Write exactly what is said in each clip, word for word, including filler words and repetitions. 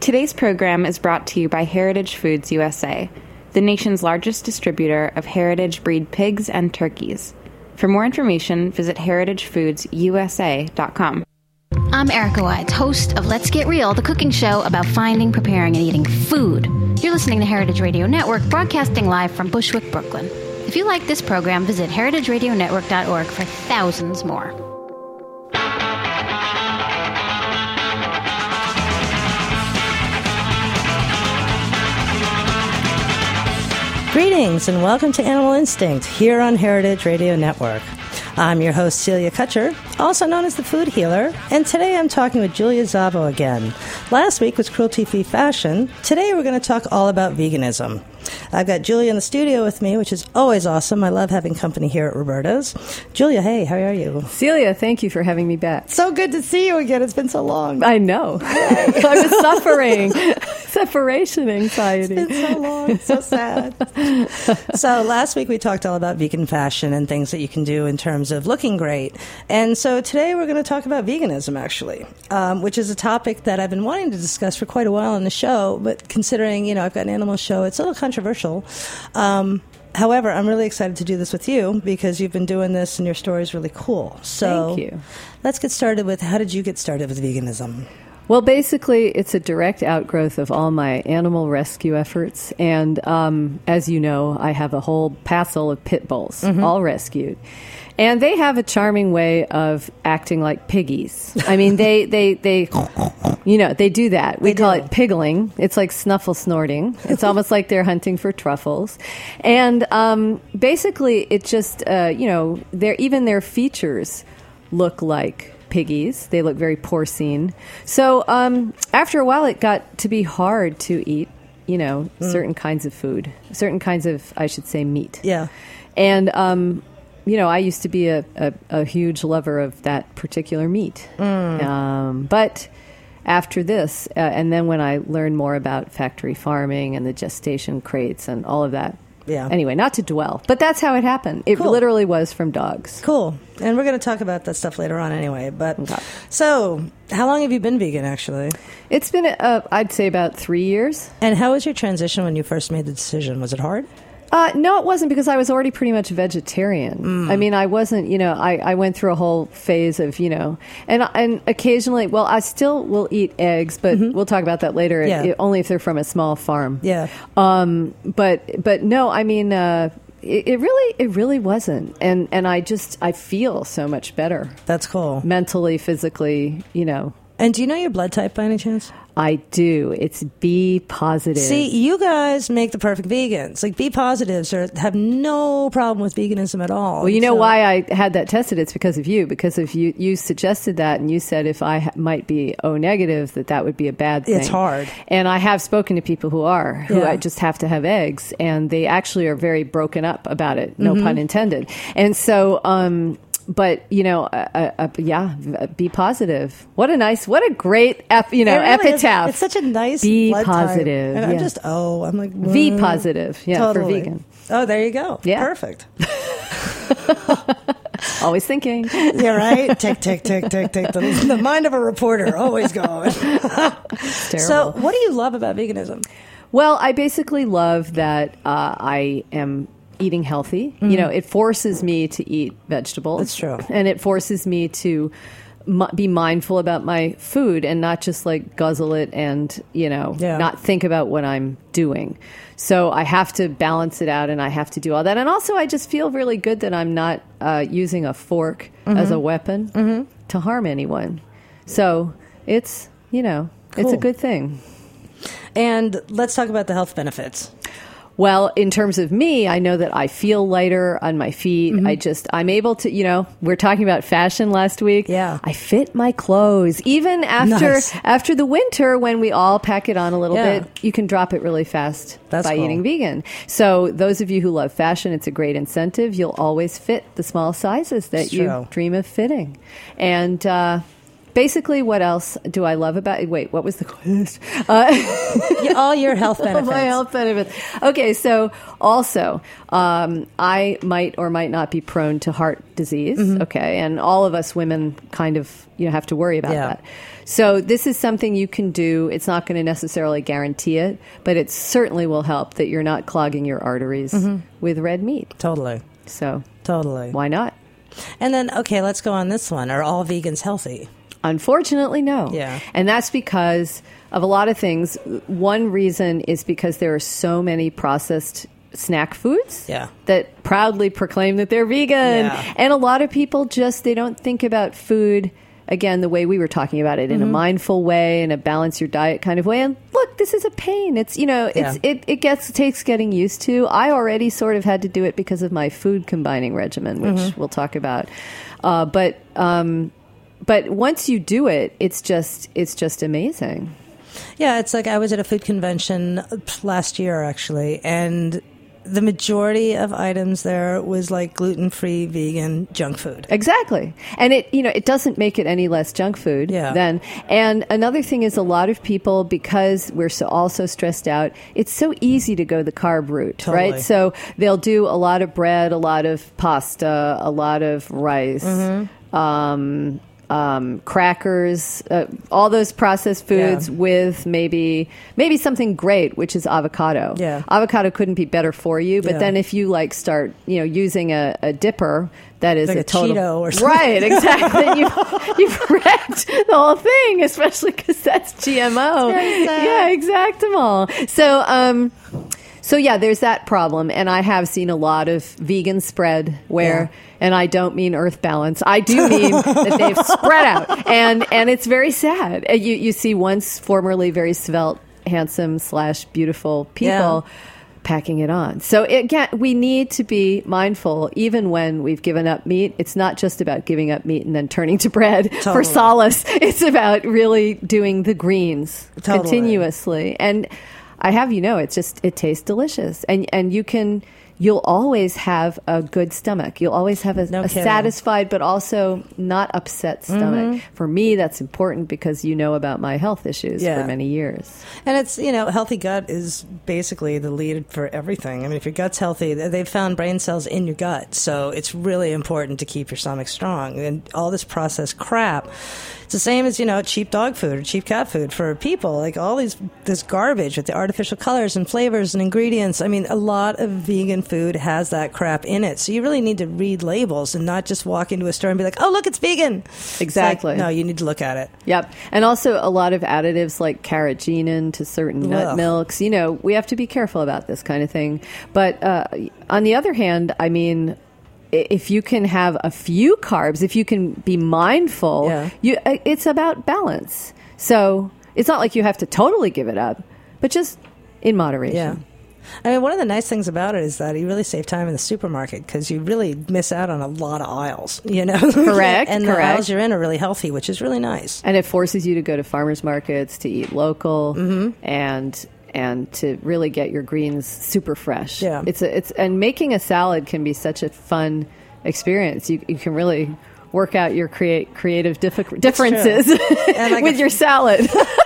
Today's program is brought to you by Heritage Foods U S A, the nation's largest distributor of heritage breed pigs and turkeys. For more information, visit heritage foods u s a dot com. I'm Erica Wides, host of Let's Get Real, the cooking show about finding, preparing, and eating food. You're listening to Heritage Radio Network, broadcasting live from Bushwick, Brooklyn. If you like this program, visit heritage radio network dot org for thousands more. Greetings and welcome to Animal Instinct here on Heritage Radio Network. I'm your host, Celia Kutcher, also known as the Food Healer, and today I'm talking with Julia Szabo again. Last week was Cruelty-Free Fashion. Today we're going to talk all about veganism. I've got Julia in the studio with me, which is always awesome. I love having company here at Roberta's. Julia, hey, how are you? Celia, thank you for having me back. So good to see you again. It's been so long. I know. I was suffering. Separation anxiety. It's been so long. It's so sad. So last week we talked all about vegan fashion and things that you can do in terms of looking great. And so today we're going to talk about veganism, actually, um, which is a topic that I've been wanting to discuss for quite a while on the show. But considering, you know, I've got an animal show, it's a little controversial. Um, however, I'm really excited to do this with you because you've been doing this and your story is really cool. So thank you. Let's get started with, how did you get started with veganism? Well, basically, it's a direct outgrowth of all my animal rescue efforts. And um, as you know, I have a whole passel of pit bulls, mm-hmm. all rescued. And they have a charming way of acting like piggies. I mean, they, they, they, you know, they do that. We they call do. it piggling. It's like snuffle snorting. It's almost like they're hunting for truffles. And um, basically, it just, uh, you know, their even their features look like piggies. They look very porcine. So um, after a while, it got to be hard to eat, you know, mm. certain kinds of food, certain kinds of, I should say, meat. Yeah. And, um, you know, I used to be a, a, a huge lover of that particular meat. Mm. Um, but after this, uh, and then when I learned more about factory farming and the gestation crates and all of that, yeah. Anyway, not to dwell, but that's how it happened. It cool. literally was from dogs. Cool. And we're going to talk about that stuff later on anyway. But okay. So, how long have you been vegan, actually? It's been, uh, I'd say, about three years. And how was your transition when you first made the decision? Was it hard? Uh, no, it wasn't, because I was already pretty much vegetarian. Mm. I mean, I wasn't, you know, I, I went through a whole phase of, you know, and and occasionally, well, I still will eat eggs, but mm-hmm. we'll talk about that later, yeah. it, only if they're from a small farm. Yeah. Um, but, but no, I mean, uh, it, it really, it really wasn't. And, and I just, I feel so much better. That's cool. Mentally, physically, you know. And do you know your blood type by any chance? I do. It's B positive. See, you guys make the perfect vegans. Like, B positives are, have no problem with veganism at all. Well, you know so. why I had that tested? It's because of you. Because if you you suggested that, and you said if I ha- might be O negative, that that would be a bad thing. It's hard. And I have spoken to people who are, who yeah. I just have to have eggs, and they actually are very broken up about it. No mm-hmm. pun intended. And so, um, but, you know, uh, uh, yeah, be positive. What a nice, what a great, ep, you know, it really epitaph. Is. It's such a nice Be blood positive. type. And yeah. I'm just, oh, I'm like, mm. V positive. Yeah, totally. for vegan. Oh, there you go. Yeah. Perfect. Always thinking. Yeah, right? Tick, tick, tick, tick, tick. The, the mind of a reporter, always going. So what do you love about veganism? Well, I basically love that uh, I am eating healthy. Mm-hmm. You know, it forces me to eat vegetables. That's true. And it forces me to m- be mindful about my food and not just like guzzle it and, you know, yeah. not think about what I'm doing. So I have to balance it out and I have to do all that. And also I just feel really good that I'm not uh, using a fork mm-hmm. as a weapon mm-hmm. to harm anyone. So it's, you know, cool. It's a good thing. And let's talk about the health benefits. Well, in terms of me, I know that I feel lighter on my feet. Mm-hmm. I just, I'm able to, you know, we're talking about fashion last week. Yeah. I fit my clothes. Even after nice. after the winter, when we all pack it on a little yeah. bit, you can drop it really fast That's by cool. eating vegan. So those of you who love fashion, it's a great incentive. You'll always fit the small sizes that it's you true. dream of fitting. And, uh, basically, what else do I love about it? Wait, what was the question? Uh, Yeah, all your health benefits. My health benefits. Okay, so also, um, I might or might not be prone to heart disease. Mm-hmm. Okay, and all of us women kind of you know have to worry about yeah. that. So this is something you can do. It's not going to necessarily guarantee it, but it certainly will help that you're not clogging your arteries mm-hmm. with red meat. Totally. So totally. Why not? And then, okay, let's go on this one. Are all vegans healthy? Unfortunately, no. Yeah. And that's because of a lot of things. One reason is because there are so many processed snack foods yeah. that proudly proclaim that they're vegan. Yeah. And a lot of people just, they don't think about food, again, the way we were talking about it, in mm-hmm. a mindful way, in a balance your diet kind of way. And look, this is a pain. It's, you know, it's, yeah. it, it gets, it takes getting used to. I already sort of had to do it because of my food combining regimen, which mm-hmm. we'll talk about. Uh, but, um, But once you do it, it's just it's just amazing. Yeah, it's like I was at a food convention last year, actually, and the majority of items there was like gluten-free, vegan junk food. Exactly. And it, you know, it doesn't make it any less junk food yeah. then. And another thing is a lot of people, because we're so also stressed out, it's so easy to go the carb route, totally. right? So they'll do a lot of bread, a lot of pasta, a lot of rice, mm-hmm. um Um, crackers, uh, all those processed foods yeah. with maybe maybe something great, which is avocado. Yeah. Avocado couldn't be better for you, but yeah. then if you like start, you know, using a, a dipper that is like a, a total Cheeto or something. Right, exactly. you, you've wrecked the whole thing, especially because that's G M O. Yeah, exactamo. So, um, so yeah, there's that problem, and I have seen a lot of vegan spread where. Yeah. And I don't mean Earth Balance. I do mean that they've spread out. And and it's very sad. You you see once formerly very svelte, handsome slash beautiful people yeah. packing it on. So again, we need to be mindful even when we've given up meat. It's not just about giving up meat and then turning to bread totally. For solace. It's about really doing the greens totally. Continuously. And I have you know, it's just it tastes delicious. And and you can You'll always have a good stomach. You'll always have a, no a satisfied, but also not upset stomach. Mm-hmm. For me, that's important because you know about my health issues yeah. for many years. And it's, you know, healthy gut is basically the lead for everything. I mean, if your gut's healthy, they've found brain cells in your gut. So it's really important to keep your stomach strong. And all this processed crap, it's the same as, you know, cheap dog food or cheap cat food for people. Like all these this garbage with the artificial colors and flavors and ingredients. I mean, a lot of vegan food has that crap in it. So you really need to read labels and not just walk into a store and be like, oh, look, it's vegan. Exactly. It's like, no, you need to look at it. Yep. And also a lot of additives like carrageenan to certain Ugh. nut milks. You know, we have to be careful about this kind of thing. But uh, on the other hand, I mean, if you can have a few carbs, if you can be mindful, yeah. you, it's about balance. So it's not like you have to totally give it up, but just in moderation. Yeah. I mean, one of the nice things about it is that you really save time in the supermarket because you really miss out on a lot of aisles, you know? Correct, And correct. the aisles you're in are really healthy, which is really nice. And it forces you to go to farmers markets, to eat local, mm-hmm. and and to really get your greens super fresh. Yeah. It's a, it's and making a salad can be such a fun experience. You you can really work out your create creative diffi- differences like with a, your salad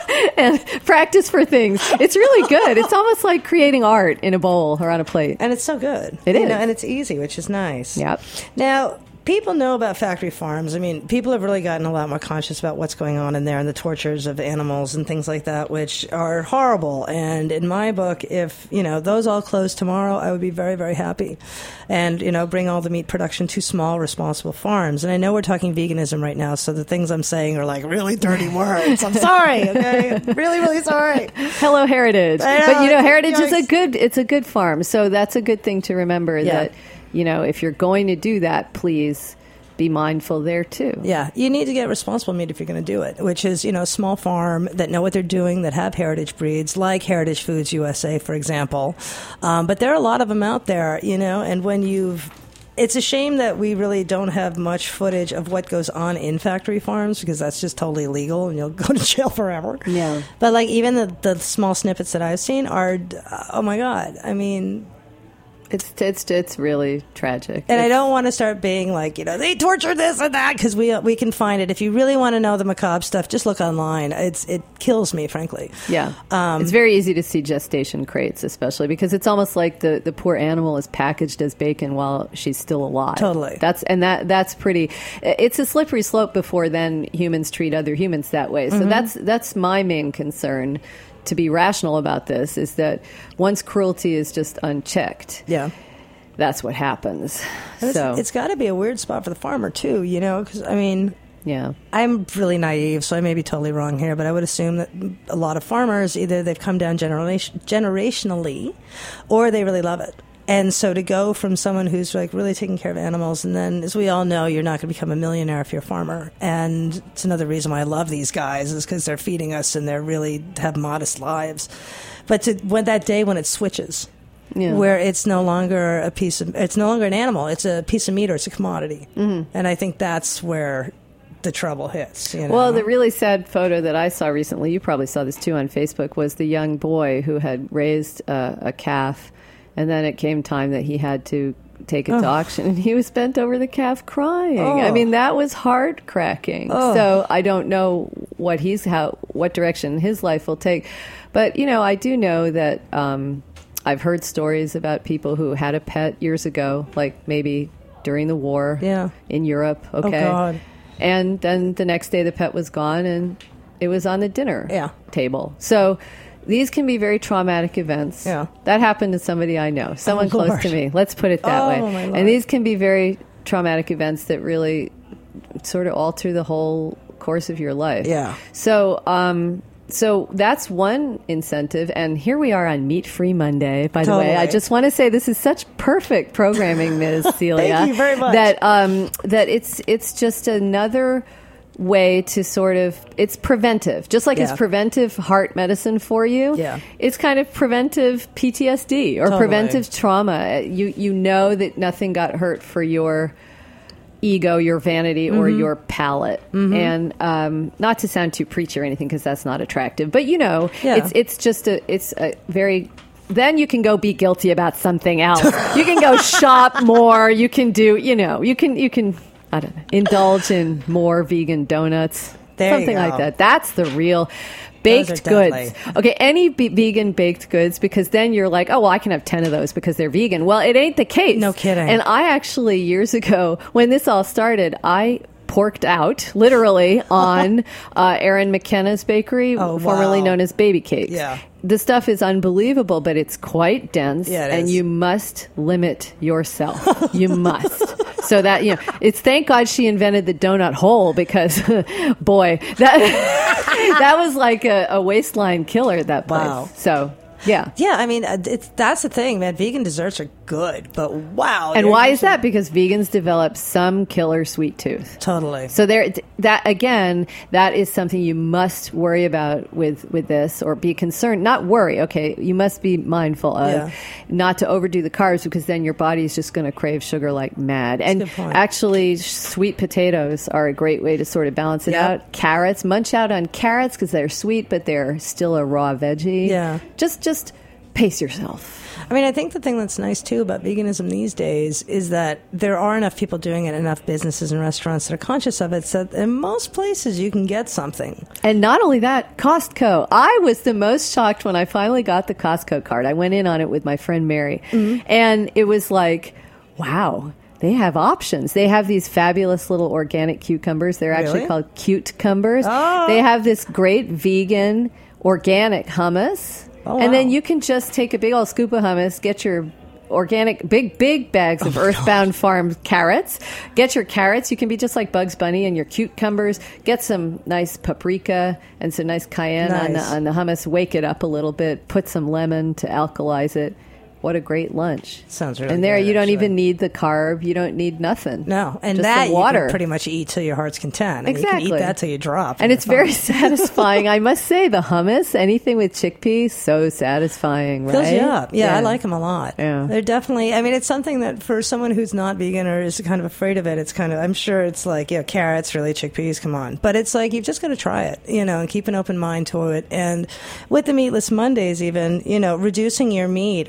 and practice for things. It's really good. It's almost like creating art in a bowl or on a plate. And it's so good. It you is. know, and it's easy, which is nice. Yep. Now, people know about factory farms. I mean, people have really gotten a lot more conscious about what's going on in there and the tortures of animals and things like that, which are horrible. And in my book, if, you know, those all close tomorrow, I would be very, very happy. And, you know, bring all the meat production to small, responsible farms. And I know we're talking veganism right now, so the things I'm saying are like really dirty words. I'm sorry, okay? I'm really, really sorry. Hello, Heritage. I know, but, you know, Heritage yikes. is a good, it's a good farm. So that's a good thing to remember Yeah. that, you know, if you're going to do that, please be mindful there too. Yeah, you need to get responsible meat if you're going to do it, which is, you know, a small farm that know what they're doing, that have heritage breeds, like Heritage Foods U S A, for example. Um, but there are a lot of them out there, you know, and when you've it's a shame that we really don't have much footage of what goes on in factory farms because that's just totally illegal and you'll go to jail forever. Yeah. But like even the, the small snippets that I've seen are, oh my God, I mean, It's it's it's really tragic. And it's, I don't want to start being like, you know, they torture this and that, because we we can find it. If you really want to know the macabre stuff, just look online. It's it kills me, frankly. Yeah, um, it's very easy to see gestation crates, especially because it's almost like the, the poor animal is packaged as bacon while she's still alive. Totally. That's and that that's pretty. It's a slippery slope before then humans treat other humans that way. So mm-hmm. that's that's my main concern. To be rational about this is that once cruelty is just unchecked, yeah, that's what happens. It's, so it's got to be a weird spot for the farmer too, you know, because I mean, yeah, I'm really naive, so I may be totally wrong here, but I would assume that a lot of farmers either they've come down generation, generationally, or they really love it. And so to go from someone who's like really taking care of animals, and then, as we all know, you're not going to become a millionaire if you're a farmer. And it's another reason why I love these guys is because they're feeding us and they're really have modest lives. But to when that day when it switches, yeah. where it's no longer a piece of, it's no longer an animal, it's a piece of meat or it's a commodity. Mm-hmm. And I think that's where the trouble hits. You know? Well, the really sad photo that I saw recently, you probably saw this too on Facebook, was the young boy who had raised uh, a calf. And then it came time that he had to take it oh. to auction, and he was bent over the calf crying. Oh. I mean, that was heart cracking. Oh. So I don't know what he's how what direction his life will take, but you know, I do know that um, I've heard stories about people who had a pet years ago, like maybe during the war, yeah. in Europe. Okay, oh, God. And then the next day the pet was gone, and it was on the dinner yeah. table. So. These can be very traumatic events. Yeah. That happened to somebody I know, someone oh, close Lord. to me. Let's put it that oh, way. My Lord. And these can be very traumatic events that really sort of alter the whole course of your life. Yeah. So, um, so that's one incentive. And here we are on Meat Free Monday, by totally. the way. I just want to say this is such perfect programming, Miz Celia. Thank you very much. That, um, that it's, it's just another way to sort of, it's preventive, just like yeah. it's preventive heart medicine for you. Yeah. It's kind of preventive P T S D or totally. preventive trauma. You you know that nothing got hurt for your ego, your vanity, mm-hmm. or your palate. Mm-hmm. And um, not to sound too preachy or anything, because that's not attractive, but you know, yeah. it's it's just a it's a very. Then you can go be guilty about something else. You can go shop more. You can do, you know, you can you can. I don't know, indulge in more vegan donuts, there something like that. That's the real baked goods. Okay, any b- vegan baked goods, because then you're like, oh, well, I can have ten of those because they're vegan. Well, it ain't the case. No kidding. And I actually, years ago, when this all started, I porked out, literally, on uh, Aaron McKenna's bakery, oh, formerly wow. known as Baby Cakes. Yeah. The stuff is unbelievable, but it's quite dense, yeah, it and is. you must limit yourself. You must. So that, you know, it's thank God she invented the donut hole, because, boy, that that was like a, a waistline killer at that place. Wow. So, yeah. Yeah, I mean, it's that's the thing, man. Vegan desserts are good, but wow. And why is that? Because vegans develop some killer sweet tooth. Totally. So there, that again, that is something you must worry about with, with this, or be concerned. Not worry, okay. You must be mindful of yeah. not to overdo the carbs, because then your body is just going to crave sugar like mad. That's and a good point. Actually, sweet potatoes are a great way to sort of balance it yep. out. Carrots, munch out on carrots because they're sweet, but they're still a raw veggie. Yeah. Just, just pace yourself. I mean, I think the thing that's nice, too, about veganism these days is that there are enough people doing it, enough businesses and restaurants that are conscious of it, so in most places you can get something. And not only that, Costco. I was the most shocked when I finally got the Costco card. I went in on it with my friend Mary, mm-hmm. and it was like, wow. They have options. They have these fabulous little organic cucumbers. They're actually really? called cute-cumbers. Oh. They have this great vegan organic hummus. Oh, and wow. then you can just take a big old scoop of hummus, get your organic, big, big bags of oh Earthbound God. Farm carrots. Get your carrots. You can be just like Bugs Bunny, and your cucumbers. Get some nice paprika and some nice cayenne nice. on, the, on the hummus. Wake it up a little bit. Put some lemon to alkalize it. What a great lunch. Sounds really And there good, you don't actually. even need the carb. You don't need nothing. No. And just that the water. you can pretty much eat till your heart's content. And Exactly. you can eat that till you drop. And it's very fine. satisfying. I must say, the hummus, anything with chickpeas, so satisfying, right? Fills you up. Yeah, Yeah. I like them a lot. Yeah. They're definitely, I mean, it's something that for someone who's not vegan or is kind of afraid of it, it's kind of, I'm sure it's like, yeah, carrots, really, chickpeas, come on. But it's like, you've just got to try it, you know, and keep an open mind to it. And with the Meatless Mondays even, you know, reducing your meat or not eating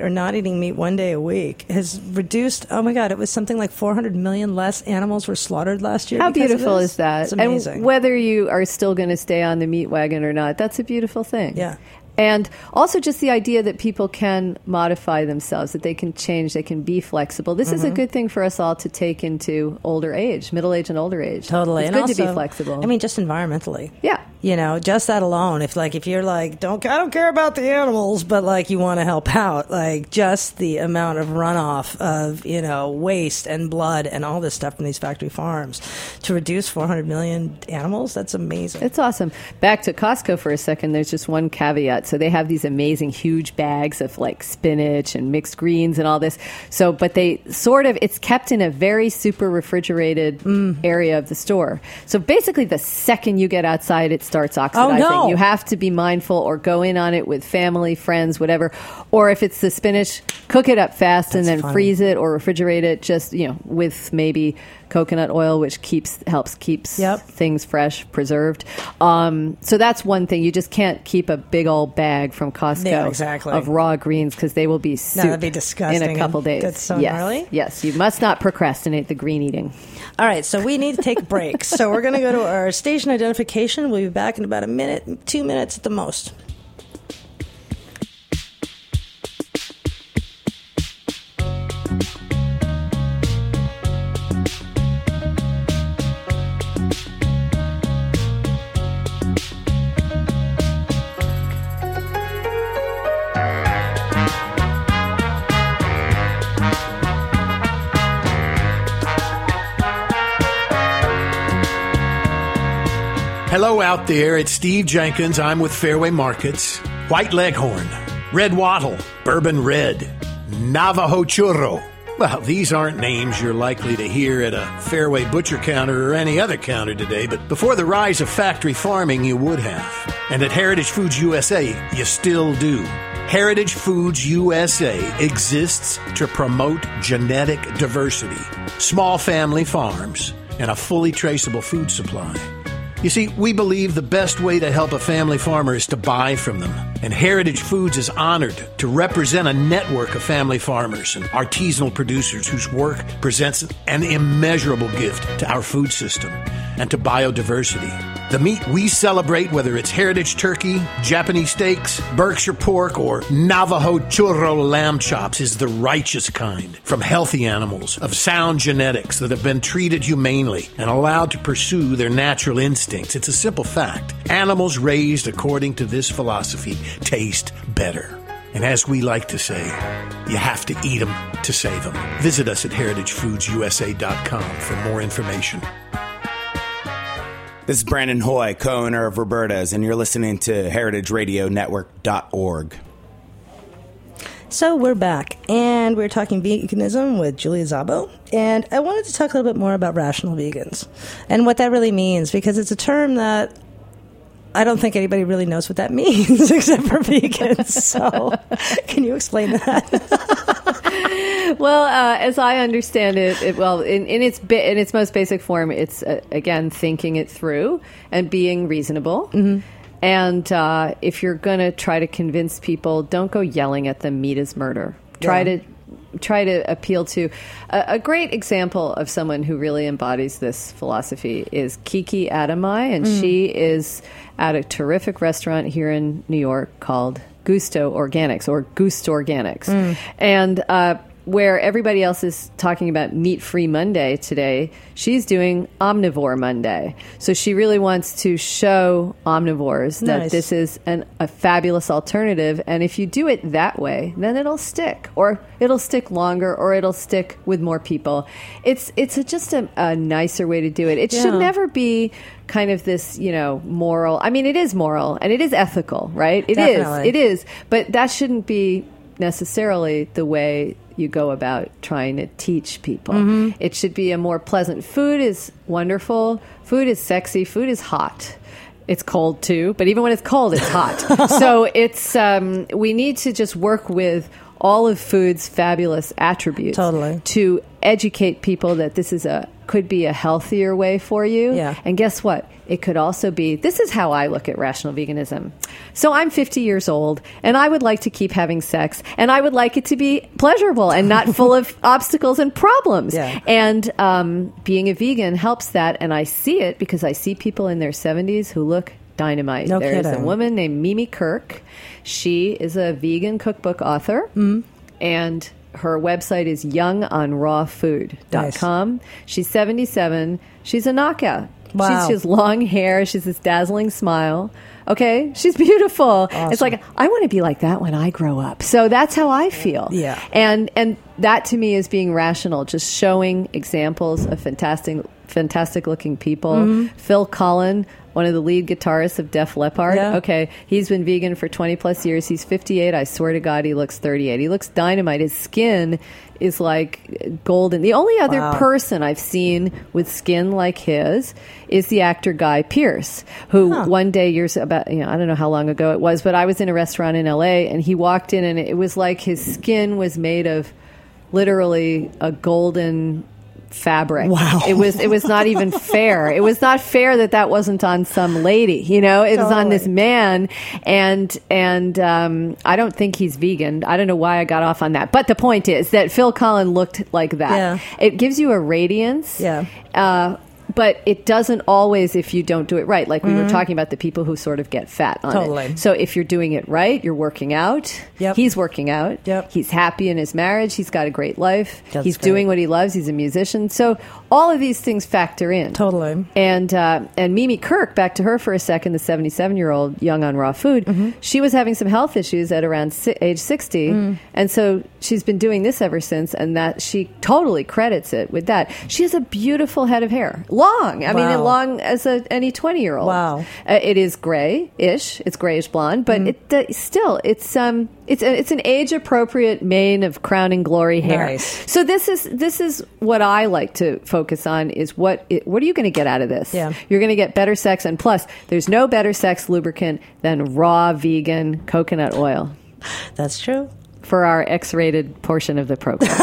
eating meat one day a week has reduced, oh my God, it was something like four hundred million less animals were slaughtered last year. How because of beautiful this. is that? It's amazing. And whether you are still going to stay on the meat wagon or not, that's a beautiful thing. Yeah. And also just the idea that people can modify themselves, that they can change, they can be flexible. This mm-hmm. is a good thing for us all to take into older age, middle age and older age. Totally. It's and good also, to be flexible. I mean, just environmentally. Yeah. You know, just that alone. If like if you're like, don't I don't care about the animals, but like you want to help out, like just the amount of runoff of, you know, waste and blood and all this stuff from these factory farms to reduce four hundred million animals, that's amazing. It's awesome. Back to Costco for a second, there's just one caveat. So they have these amazing huge bags of like spinach and mixed greens and all this. So, but they sort of, it's kept in a very super refrigerated mm. area of the store. So basically the second you get outside, it starts oxidizing. Oh, no. You have to be mindful or go in on it with family, friends, whatever. Or if it's the spinach, cook it up fast That's and then funny. freeze it or refrigerate it just, you know, with maybe coconut oil, which keeps helps keeps yep. things fresh, preserved. Um, so that's one thing. You just can't keep a big old bag from Costco yeah, exactly. of raw greens because they will be soup no, that'd be disgusting in a couple days. That's so yes. gnarly. Yes, you must not procrastinate the green eating. All right, so we need to take a break. So we're going to go to our station identification. We'll be back in about a minute, two minutes at the most. Hello out there, it's Steve Jenkins. I'm with Fairway Markets. White Leghorn, Red Wattle, Bourbon Red, Navajo Churro. Well, these aren't names you're likely to hear at a Fairway butcher counter or any other counter today, but before the rise of factory farming, you would have. And at Heritage Foods U S A, you still do. Heritage Foods U S A exists to promote genetic diversity, small family farms, and a fully traceable food supply. You see, we believe the best way to help a family farmer is to buy from them. And Heritage Foods is honored to represent a network of family farmers and artisanal producers whose work presents an immeasurable gift to our food system and to biodiversity. The meat we celebrate, whether it's heritage turkey, Japanese steaks, Berkshire pork, or Navajo churro lamb chops, is the righteous kind from healthy animals of sound genetics that have been treated humanely and allowed to pursue their natural instincts. It's a simple fact. Animals raised according to this philosophy taste better. And as we like to say, you have to eat them to save them. Visit us at heritage foods u s a dot com for more information. This is Brandon Hoy, co-owner of Roberta's, and you're listening to heritage radio network dot org. So we're back, and we're talking veganism with Julia Szabo, and I wanted to talk a little bit more about rational vegans and what that really means, because it's a term that I don't think anybody really knows what that means except for vegans. So can you explain that? Well, uh, as I understand it, it well, in, in its bi- in its most basic form, it's uh, again thinking it through and being reasonable. Mm-hmm. And uh, if you're going to try to convince people, don't go yelling at them. Meat is murder. Try Yeah. to try to appeal to a, a great example of someone who really embodies this philosophy is Kiki Adamai, and mm. she is at a terrific restaurant here in New York called Gusto Organics or Gust Organics, mm. and uh, where everybody else is talking about meat-free Monday today, she's doing Omnivore Monday. So she really wants to show omnivores that Nice. this is an, a fabulous alternative. And if you do it that way, then it'll stick. Or it'll stick longer, or it'll stick with more people. It's it's a, just a, a nicer way to do it. It Yeah. should never be kind of this, you know, moral. I mean, it is moral, and it is ethical, right? It is. Definitely. It is. But that shouldn't be necessarily the way you go about trying to teach people. Mm-hmm. It should be a more pleasant. Food is wonderful. Food is sexy. Food is hot. It's cold too, but even when it's cold, it's hot. So it's um, we need to just work with all of food's fabulous attributes Totally. to educate people that this is a could be a healthier way for you. Yeah. And guess what? It could also be, this is how I look at rational veganism. So I'm fifty years old, and I would like to keep having sex, and I would like it to be pleasurable and not full of obstacles and problems. Yeah. And um, being a vegan helps that, and I see it because I see people in their seventies who look dynamite. No There's kidding. a woman named Mimi Kirk. She is a vegan cookbook author, mm. and her website is young on raw food dot com. Nice. She's seventy-seven. She's a knockout. Wow. She's, she has long hair. She's this dazzling smile. Okay? She's beautiful. Awesome. It's like, I want to be like that when I grow up. So that's how I feel. Yeah. And and that to me is being rational, just showing examples of fantastic fantastic looking people. Mm-hmm. Phil Collin, one of the lead guitarists of Def Leppard. Yeah. Okay, he's been vegan for twenty plus years. He's fifty-eight. I swear to God, he looks thirty-eight. He looks dynamite. His skin is like golden. The only other Wow. person I've seen with skin like his is the actor Guy Pearce, who Huh. one day, years about, you know, I don't know how long ago it was, but I was in a restaurant in L A and he walked in and it was like his skin was made of literally a golden fabric. Wow. It was it was not even fair. It was not fair that that wasn't on some lady, you know? It was on Totally. this man, and and um, I don't think he's vegan. I don't know why I got off on that. But the point is that Phil Collin looked like that. Yeah. It gives you a radiance. Yeah. Uh, but it doesn't always if you don't do it right. Like we mm-hmm. were talking about the people who sort of get fat on Totally. it. So if you're doing it right, you're working out. Yep. He's working out. Yep. He's happy in his marriage. He's got a great life. That's He's great. doing what he loves. He's a musician. So all of these things factor in. Totally. And uh, and Mimi Kirk, back to her for a second, the seventy-seven-year-old young on raw food, Mm-hmm. she was having some health issues at around si- age sixty. Mm. And so she's been doing this ever since, and that she totally credits it with that. She has a beautiful head of hair. Long. I mean, Wow. long as a, any twenty-year-old. Wow. Uh, it is gray-ish. It's grayish blonde, but Mm. it uh, still, it's um, it's a, it's an age-appropriate mane of crowning glory hair. Nice. So this is this is what I like to focus on is what it, what are you going to get out of this? Yeah. You're going to get better sex, and plus, there's no better sex lubricant than raw vegan coconut oil That's true. for our X-rated portion of the program.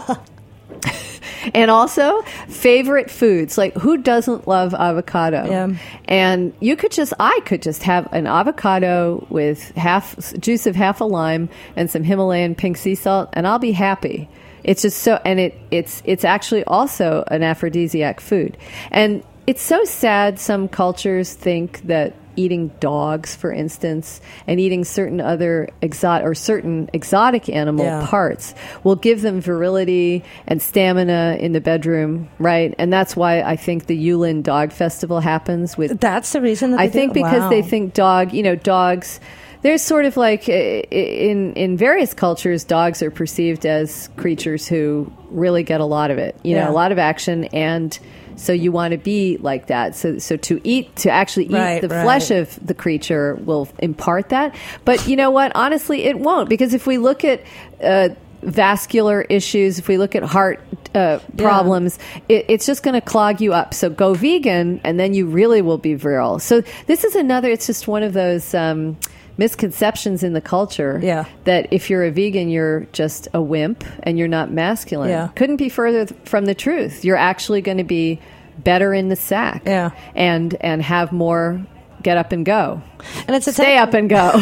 And also, favorite foods. Like, who doesn't love avocado? Yeah. And you could just, I could just have an avocado with half juice of half a lime and some Himalayan pink sea salt, and I'll be happy. It's just so, and it it's it's actually also an aphrodisiac food. And it's so sad some cultures think that eating dogs, for instance, and eating certain other exotic or certain exotic animal Yeah. parts will give them virility and stamina in the bedroom, right? And that's why I think the Yulin Dog Festival happens with That's the reason that I they think do it? because Wow. they think dog, you know, dogs. There's sort of like uh, in in various cultures, dogs are perceived as creatures who really get a lot of it, you know, Yeah. a lot of action, and so you want to be like that. So so to eat, to actually eat Right, the right. flesh of the creature will impart that. But you know what? Honestly, it won't, because if we look at uh, vascular issues, if we look at heart uh, problems, it, it's just going to clog you up. So go vegan, and then you really will be virile. So this is another, it's just one of those um, misconceptions in the culture Yeah. that if you're a vegan, you're just a wimp and you're not masculine. Yeah. Couldn't be further th- from the truth. You're actually going to be better in the sack, Yeah. and and have more get up and go. And it's a Stay type- up and go.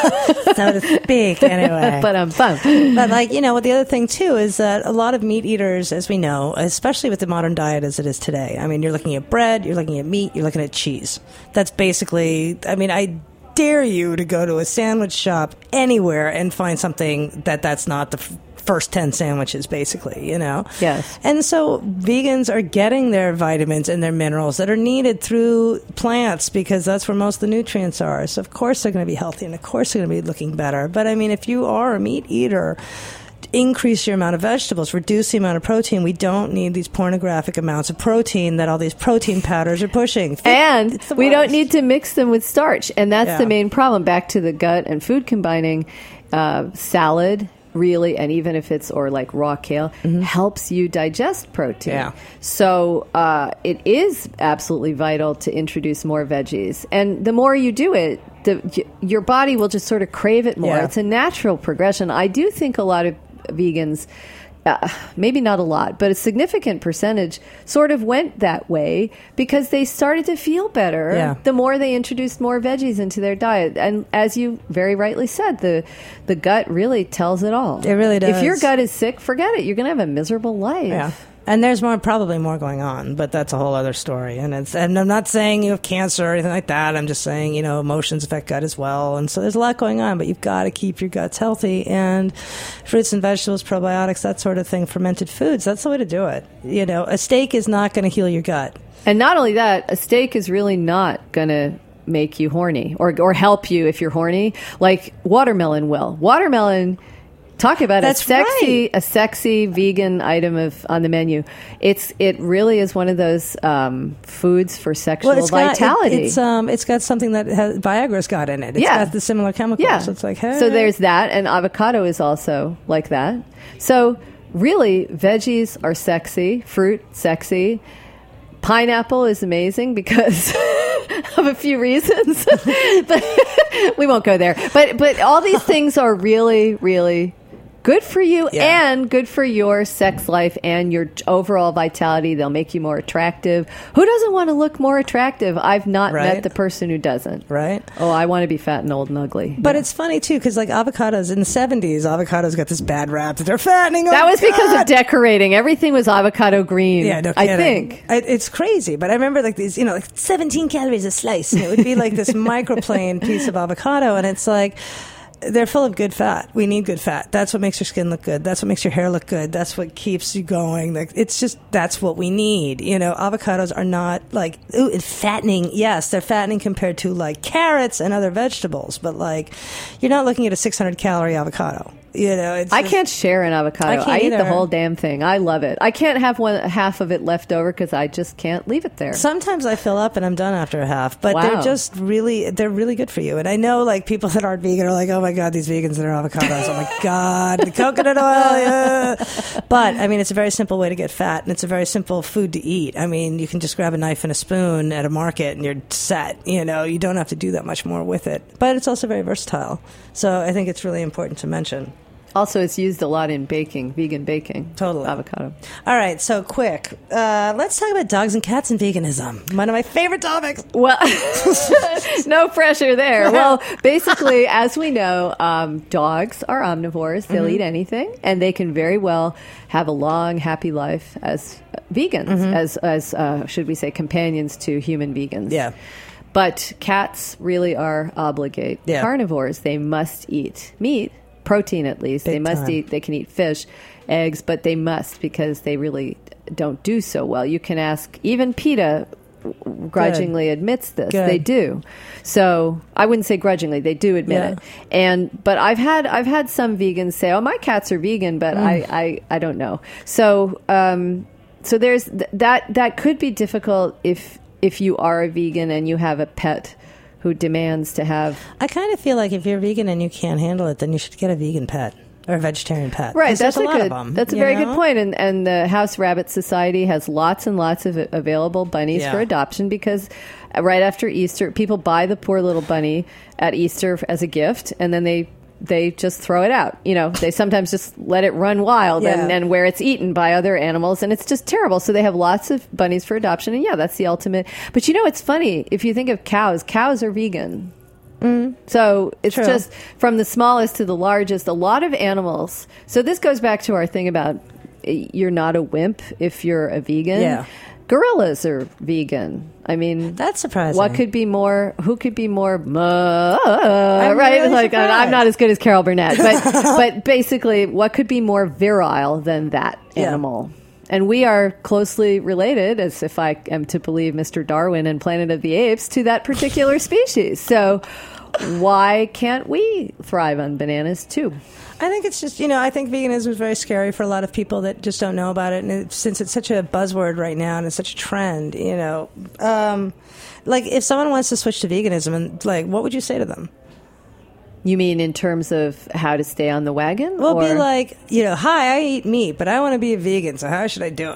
so to speak, anyway. But I'm bummed. But like, you know, what the other thing too is that a lot of meat eaters, as we know, especially with the modern diet as it is today, I mean, you're looking at bread, you're looking at meat, you're looking at cheese. That's basically, I mean, I dare you to go to a sandwich shop anywhere and find something that that's not the f- first ten sandwiches, basically, you know? Yes. And so vegans are getting their vitamins and their minerals that are needed through plants, because that's where most of the nutrients are. So of course they're going to be healthy, and of course they're going to be looking better. But I mean, if you are a meat eater, increase your amount of vegetables, reduce the amount of protein. We don't need these pornographic amounts of protein that all these protein powders are pushing. And It's the we don't worst. need to mix them with starch. And that's Yeah. the main problem. Back to the gut and food combining, uh, salad, really, and even if it's, or like raw kale, helps you digest protein. Yeah. So uh, it is absolutely vital to introduce more veggies. And the more you do it, the, y- your body will just sort of crave it more. Yeah. It's a natural progression. I do think a lot of vegans uh, maybe not a lot, but a significant percentage sort of went that way because they started to feel better Yeah. the more they introduced more veggies into their diet. And as you very rightly said, the the gut really tells it all. It really does. If your gut is sick, forget it. You're going to have a miserable life. Yeah. And there's more, probably more going on, but that's a whole other story. And it's, and I'm not saying you have cancer or anything like that. I'm just saying, you know, emotions affect gut as well. And so there's a lot going on, but you've got to keep your guts healthy. And fruits and vegetables, probiotics, that sort of thing, fermented foods, that's the way to do it. You know, a steak is not going to heal your gut. And not only that, a steak is really not going to make you horny or, or help you if you're horny, like watermelon will. Watermelon... Talk about That's a sexy, right. a sexy vegan item of on the menu. It's it really is one of those um, foods for sexual Well, it's got, vitality. it, it's um, it's got something that has, Viagra's got in it. It's Yeah. got the similar chemicals. yeah, So it's like, hey. so there's that, and avocado is also like that. So really, veggies are sexy, fruit sexy. Pineapple is amazing because of a few reasons, but we won't go there. But but all these things are really really. Good for you Yeah. and good for your sex life and your overall vitality. They'll make you more attractive. Who doesn't want to look more attractive? I've not Right. met the person who doesn't. Right. Oh, I want to be fat and old and ugly. But Yeah. it's funny, too, because like avocados in the seventies, avocados got this bad rap that they're fattening. that Oh, was because God. of decorating. Everything was avocado green. Yeah, no I kidding. think. I, it's crazy, but I remember like these, you know, like seventeen calories a slice. And it would be like this microplane piece of avocado, and it's like they're full of good fat. We need good fat. That's what makes your skin look good. That's what makes your hair look good. That's what keeps you going. Like, it's just that's what we need. You know, avocados are not like ooh, it's fattening. Yes, they're fattening compared to like carrots and other vegetables, but like you're not looking at a six hundred calorie avocado. You know, it's I just- can't share an avocado. I I, can't eat the either. whole damn thing. I love it. I can't have one half of it left over because I just can't leave it there. Sometimes I fill up and I'm done after a half, but Wow. they're just really, they're really good for you. And I know like people that aren't vegan are like, oh my God, these vegans that are avocados. Oh my God, the coconut oil. Yeah. But I mean, it's a very simple way to get fat and it's a very simple food to eat. I mean, you can just grab a knife and a spoon at a market and you're set. You know, you don't have to do that much more with it, but it's also very versatile. So I think it's really important to mention. Also, it's used a lot in baking, vegan baking. Totally. Avocado. All right. So quick, uh, let's talk about dogs and cats and veganism. One of my favorite topics. Well, no pressure there. Well, basically, as we know, um, dogs are omnivores. They'll Mm-hmm. eat anything, and they can very well have a long, happy life as vegans, Mm-hmm. as, as uh, should we say, companions to human vegans. Yeah. But cats really are obligate Yeah. carnivores. They must eat meat, protein at least. Big they must time. eat, they can eat fish, eggs, but they must because they really don't do so well. You can ask, even PETA grudgingly admits this. Good. They do. So I wouldn't say grudgingly, they do admit Yeah. it. And but I've had I've had some vegans say, "Oh, my cats are vegan," but Mm. I, I I don't know. So um so there's th- that that could be difficult if if you are a vegan and you have a pet who demands to have I kind of feel like if you're vegan and you can't handle it, then you should get a vegan pet or a vegetarian pet. Right, 'Cause that's there's a a lot good. of them. That's a you very know? good point. And and the House Rabbit Society has lots and lots of available bunnies Yeah. for adoption because right after Easter, people buy the poor little bunny at Easter as a gift, and then they they just throw it out. You know, they sometimes just let it run wild Yeah. and, and where it's eaten by other animals, and it's just terrible. So they have lots of bunnies for adoption, and yeah, that's the ultimate. But you know, it's funny if you think of cows. Cows are vegan. So it's True. just from the smallest to the largest, a lot of animals. So this goes back to our thing about eh, you're not a wimp if you're a vegan. Yeah. Gorillas are vegan. I mean, That's surprising. what could be more? Who could be more? Uh, right? really like I'm surprised. not as good as Carol Burnett, but but basically, what could be more virile than that Yeah. animal? And we are closely related, as if I am to believe Mister Darwin and Planet of the Apes, to that particular species. So why can't we thrive on bananas too? I think it's just, you know, I think veganism is very scary for a lot of people that just don't know about it. And it, since it's such a buzzword right now and it's such a trend, you know, um, like if someone wants to switch to veganism, and like, what would you say to them? You mean in terms of how to stay on the wagon? Well, or? be like, you know, hi, I eat meat, but I want to be a vegan, so how should I do it?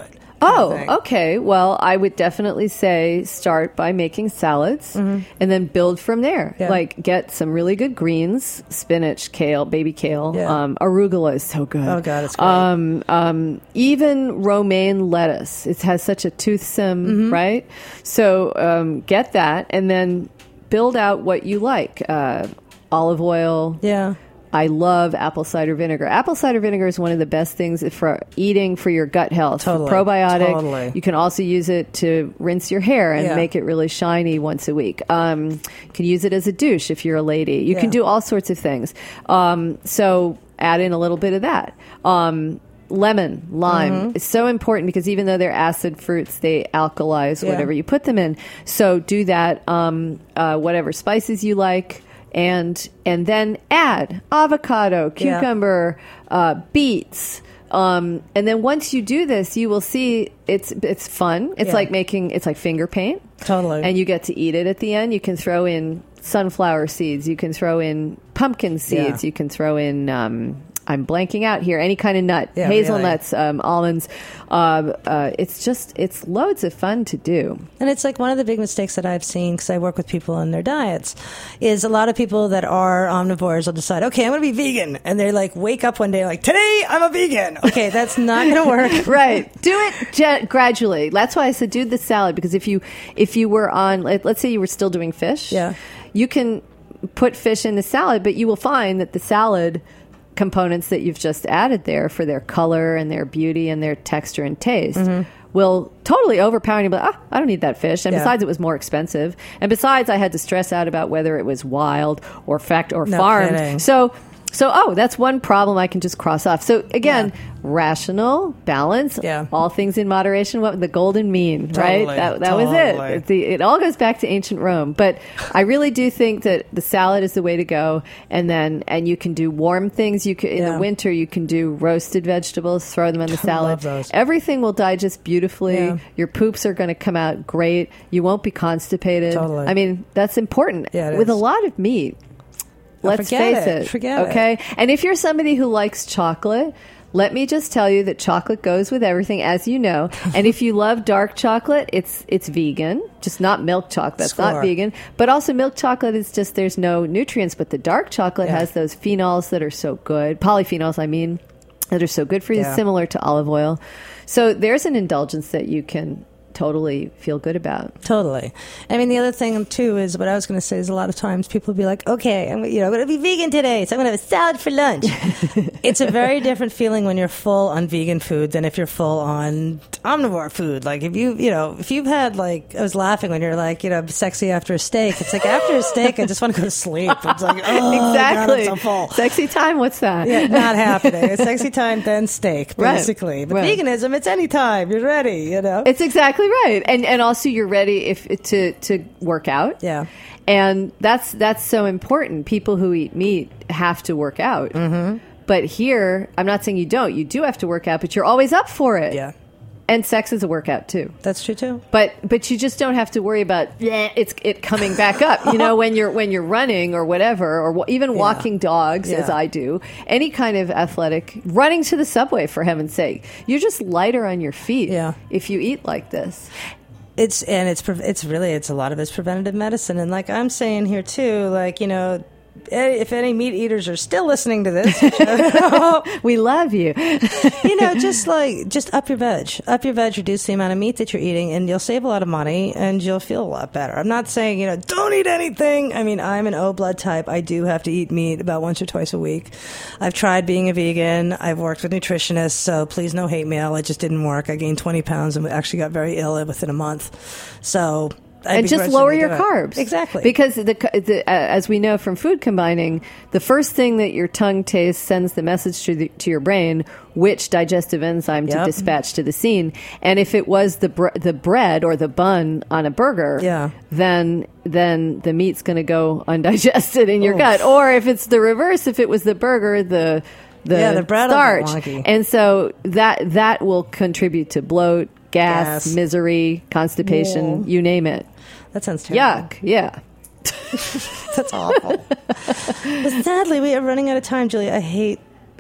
kind Oh, of thing. okay. Well, I would definitely say start by making salads and then build from there. Yeah. Like get some really good greens, spinach, kale, baby kale. Yeah. Um, arugula is so good. Oh, God, it's great. Um, um, even romaine lettuce. It has such a toothsome, Mm-hmm. right? So um, get that and then build out what you like. Uh, olive oil. Yeah. I love apple cider vinegar. Apple cider vinegar is one of the best things for eating for your gut health. Totally. Probiotic. Totally. You can also use it to rinse your hair and Yeah. make it really shiny once a week. Um, you can use it as a douche if you're a lady. You can Yeah. do all sorts of things. Um, so add in a little bit of that. Um, lemon, lime. Mm-hmm. It's so important because even though they're acid fruits, they alkalize Yeah. whatever you put them in. So do that. Um, uh, whatever spices you like. And and then add avocado, Yeah. cucumber, uh, beets, um, and then once you do this, you will see it's it's fun. It's Yeah. like making it's like finger paint, Totally. and you get to eat it at the end. You can throw in sunflower seeds, you can throw in pumpkin seeds, Yeah. you can throw in. Um, I'm blanking out here. Any kind of nut, Yeah, hazelnuts, um, almonds. Uh, uh, it's just it's loads of fun to do. And it's like one of the big mistakes that I've seen because I work with people on their diets is a lot of people that are omnivores will decide, okay, I'm going to be vegan. And they're like, wake up one day like, today I'm a vegan. Okay, that's not going to work. Right. Do it ge- gradually. That's why I said do the salad because if you if you were on let- let's say you were still doing fish, Yeah. you can put fish in the salad, but you will find that the salad components that you've just added there for their color and their beauty and their texture and taste will totally overpower you. But ah, I don't need that fish. And Yeah. besides, it was more expensive. And besides, I had to stress out about whether it was wild or fact or No farmed. kidding. So. So, oh, that's one problem I can just cross off. So, again, Yeah. rational, balance, Yeah. all things in moderation. What the golden mean, right? Totally, That, that totally. was it. It, the, it all goes back to ancient Rome. But I really do think that the salad is the way to go. And then, and you can do warm things. You can in Yeah. the winter, you can do roasted vegetables, throw them on the I salad. love those. Everything will digest beautifully. Yeah. Your poops are going to come out great. You won't be constipated. Totally. I mean, that's important Yeah, it with a is. lot of meat. Let's forget face it. it. Forget it. okay? And if you're somebody who likes chocolate, let me just tell you that chocolate goes with everything, as you know. And if you love dark chocolate, it's it's vegan, just not milk chocolate. That's Score. not vegan. But also milk chocolate is just there's no nutrients. But the dark chocolate Yeah. has those phenols that are so good, polyphenols, I mean, that are so good for you, Yeah. similar to olive oil. So there's an indulgence that you can totally feel good about. Totally. I mean, the other thing too is what I was going to say is a lot of times people will be like, okay, I'm, you know, I'm going to be vegan today, so I'm going to have a salad for lunch. It's a very different feeling when you're full on vegan food than if you're full on omnivore food. Like if you, you know, if you've had like, I was laughing when you're like, you know, sexy after a steak. It's like after a steak, I just want to go to sleep. It's like, oh, exactly. God, I'm so full. Sexy time. What's that? Yeah, not happening. It's sexy time, then steak, Right. basically. But Right. veganism, it's any time. You're ready, you know? It's exactly right, and and also you're ready if to to work out. Yeah. And that's that's so important. People who eat meat have to work out. Mm-hmm. But here, I'm not saying you don't. You do have to work out, but you're always up for it. Yeah. And sex is a workout too. That's true too. But but you just don't have to worry about "Bleh," it's it coming back up. You know, when you're when you're running or whatever, or w- even walking dogs, as Yeah. I do, any kind of athletic, running to the subway for heaven's sake, you're just lighter on your feet. Yeah. If you eat like this. It's and it's pre- it's really it's a lot of it's preventative medicine, and like I'm saying here too, like you know, eh, if any meat eaters are still listening to this, which I- We love you. you know, just like just up your veg, up your veg, reduce the amount of meat that you're eating, and you'll save a lot of money, and you'll feel a lot better. I'm not saying you know don't eat anything. I mean, I'm an O blood type. I do have to eat meat about once or twice a week. I've tried being a vegan. I've worked with nutritionists, so please no hate mail. It just didn't work. I gained twenty pounds and actually got very ill within a month. So. I And just begrudgingly lower do your it. carbs. Exactly. Because, the, the, uh, as we know from food combining, the first thing that your tongue tastes sends the message to, the, to your brain which digestive enzyme to Yep. dispatch to the scene. And if it was the bre- the bread or the bun on a burger, Yeah. then then the meat's going to go undigested in your Oof. gut. Or if it's the reverse, if it was the burger, the the, Yeah, the bread will get starch. wonky. And so that that will contribut to bloat, gas, Gas. misery, constipation, Yeah. you name it. That sounds terrible. Yuck, yeah. That's awful. But sadly, we are running out of time, Julia. I hate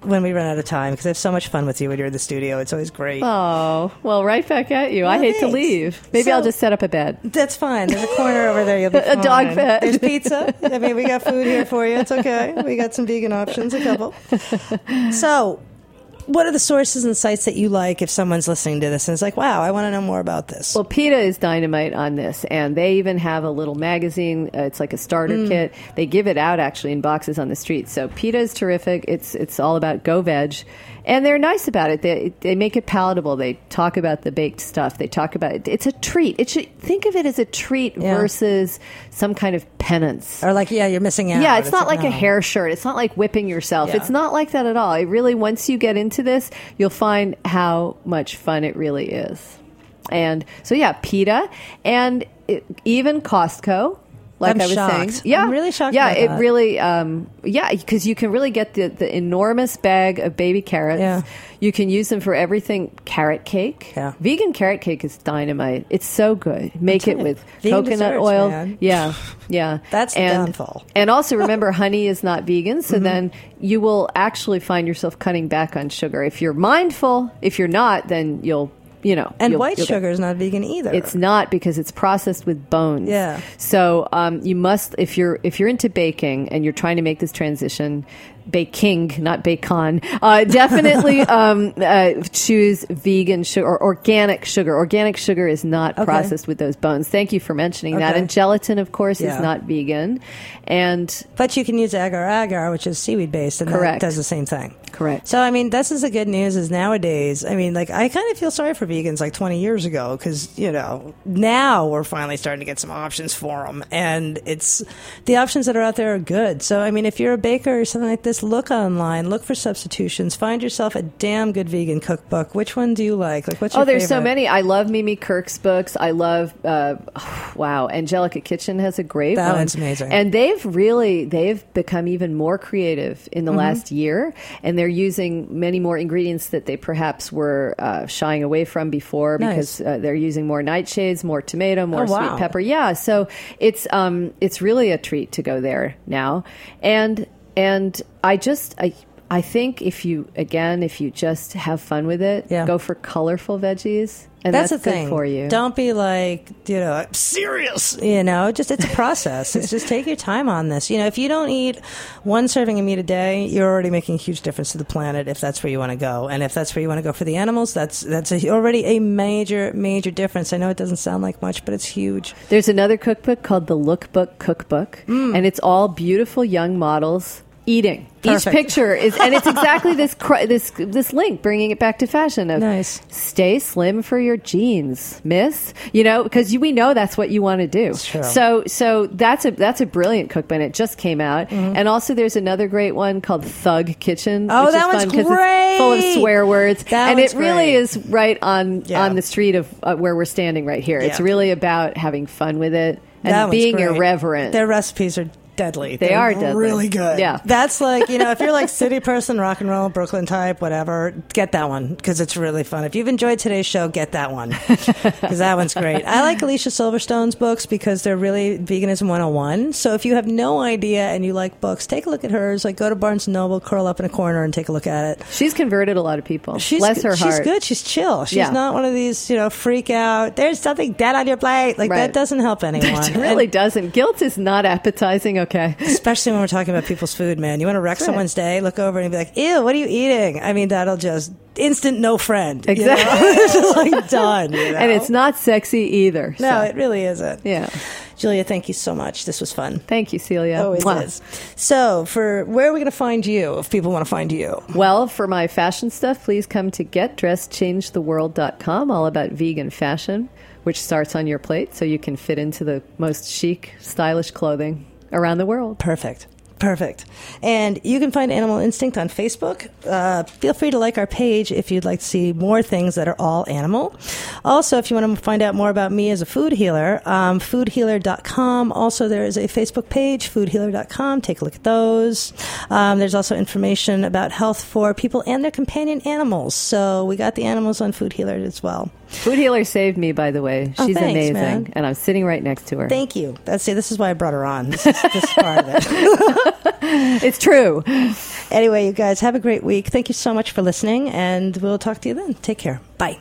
when we run out of time because I have so much fun with you when you're in the studio. It's always great. Oh, well, right back at you. Well, I hate thanks. to leave. Maybe So- I'll just set up a bed. That's fine. There's a corner over there. You'll be A fine. dog bed. There's pizza. I mean, we got food here for you. It's okay. We got some vegan options, a couple. So, what are the sources and sites that you like if someone's listening to this and it's like, wow, I want to know more about this? Well, PETA is dynamite on this, and they even have a little magazine. Uh, it's like a starter Mm. kit. They give it out actually in boxes on the street. So PETA is terrific. It's it's all about Go Veg, and they're nice about it. They they make it palatable. They talk about the baked stuff. They talk about it. It's a treat. It should think of it as a treat Yeah. versus some kind of penance. or like, yeah, you're missing out. Yeah, it's not like no. a hair shirt. It's not like whipping yourself. Yeah. It's not like that at all. It really, once you get into this, you'll find how much fun it really is. And so, yeah, PETA and it, even Costco. Like I'm I was shocked. saying, yeah, I'm really shocked Yeah, about it that. really, um, yeah, because you can really get the, the enormous bag of baby carrots. Yeah. You can use them for everything. Carrot cake, Yeah. vegan carrot cake is dynamite. It's so good. Make it you. with Vegan coconut desserts, oil. man. Yeah, yeah. That's the and, downfall. And also remember, honey is not vegan, so Mm-hmm. then you will actually find yourself cutting back on sugar. If you're mindful, if you're not, then you'll, you know. And you'll- white you'll get- sugar is not vegan either. It's not because it's processed with bones. Yeah. So um, you must, if you're if you're into baking and you're trying to make this transition, baking, not bacon, uh, definitely um, uh, choose vegan sugar or organic sugar. Organic sugar is not Okay. processed with those bones. Thank you for mentioning that. Okay. And gelatin, of course, Yeah. is not vegan. And But you can use agar agar, which is seaweed based, and Correct. that does the same thing. correct. So, I mean, this is the good news is nowadays, I mean, like, I kind of feel sorry for vegans like twenty years ago because, you know, now we're finally starting to get some options for them. And it's the options that are out there are good. So, I mean, if you're a baker or something like this, look online, look for substitutions, find yourself a damn good vegan cookbook. Which one do you like? Like, what's your Oh, there's so favorite? many. I love Mimi Kirk's books. I love, uh, wow, Angelica Kitchen has a great That one. one's amazing. And they've really, they've become even more creative in the Mm-hmm. last year. And they're using many more ingredients that they perhaps were uh, shying away from before Nice. because uh, they're using more nightshades, more tomato, more Oh, wow. sweet pepper. Yeah. So it's, um, it's really a treat to go there now. And, and I just, I, I think if you, again, if you just have fun with it, Yeah. go for colorful veggies. And That's, that's, the good thing for you. Don't be like, you know, I'm serious. You know, just it's a process. It's just take your time on this. You know, if you don't eat one serving of meat a day, you're already making a huge difference to the planet. If that's where you want to go, and if that's where you want to go for the animals, that's that's a, already a major major difference. I know it doesn't sound like much, but it's huge. There's another cookbook called the Lookbook Cookbook, Mm. and it's all beautiful young models eating. Perfect. Each picture is, and it's exactly this cr- this this link, bringing it back to fashion. Of Nice. Stay slim for your jeans, miss. You know, because we know that's what you want to do. true. So so that's a that's a brilliant cookbook, and it just came out. And also, there's another great one called Thug Kitchen. Mm-hmm. Oh, which that is one's fun 'cause great. It's full of swear words, That and one's it really great. is right on Yeah. on the street of uh, where we're standing right here. It's Yeah. really about having fun with it and That one's being great. irreverent. Their recipes are deadly. They They're are deadly. really good. Yeah. That's like, you know, if you're like city person, rock and roll, Brooklyn type, whatever, get that one because it's really fun. If you've enjoyed today's show, get that one because that one's great. I like Alicia Silverstone's books because they're really veganism one oh one. So if you have no idea and you like books, take a look at hers. Like go to Barnes and Noble, curl up in a corner and take a look at it. She's converted a lot of people. She's, Bless her she's heart. good. She's chill. She's Yeah. not one of these, you know, freak out. There's something dead on your plate. Like Right. that doesn't help anyone. It really And- doesn't. Guilt is not appetizing. Okay. Especially when we're talking about people's food, man. You want to wreck That's right. someone's day, look over and be like, ew, what are you eating? I mean, that'll just instant no friend. you know? Exactly. It's just like done. You know? And it's not sexy either. No, so. it really isn't. Yeah. Julia, thank you so much. This was fun. Thank you, Celia. Always Mwah. is. So, for where are we going to find you if people want to find you? Well, for my fashion stuff, please come to get dressed change the world dot com, all about vegan fashion, which starts on your plate so you can fit into the most chic, stylish clothing around the world. Perfect. Perfect. And you can find Animal Instinct on Facebook. Uh, feel free to like our page if you'd like to see more things that are all animal. Also, if you want to find out more about me as a food healer, um, food healer dot com. Also, there is a Facebook page, food healer dot com. Take a look at those. Um, there's also information about health for people and their companion animals. So we got the animals on Food Healer as well. Food Healer saved me, by the way. Oh, She's thanks, amazing. man. And I'm sitting right next to her. Thank you. That's see, this is why I brought her on. This is, this is part of it. It's true. Anyway, you guys, have a great week. Thank you so much for listening, and we'll talk to you then. Take care. Bye.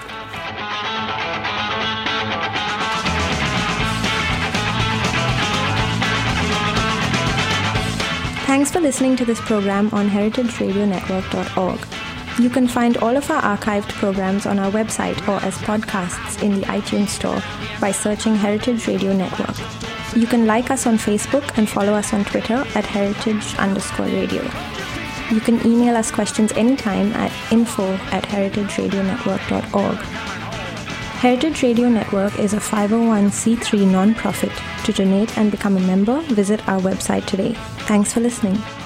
Thanks for listening to this program on heritage radio network dot org. You can find all of our archived programs on our website or as podcasts in the iTunes Store by searching Heritage Radio Network. You can like us on Facebook and follow us on Twitter at heritage underscore radio. You can email us questions anytime at info at heritage radio network dot org. Heritage Radio Network is a five oh one c three nonprofit. To donate and become a member, visit our website today. Thanks for listening.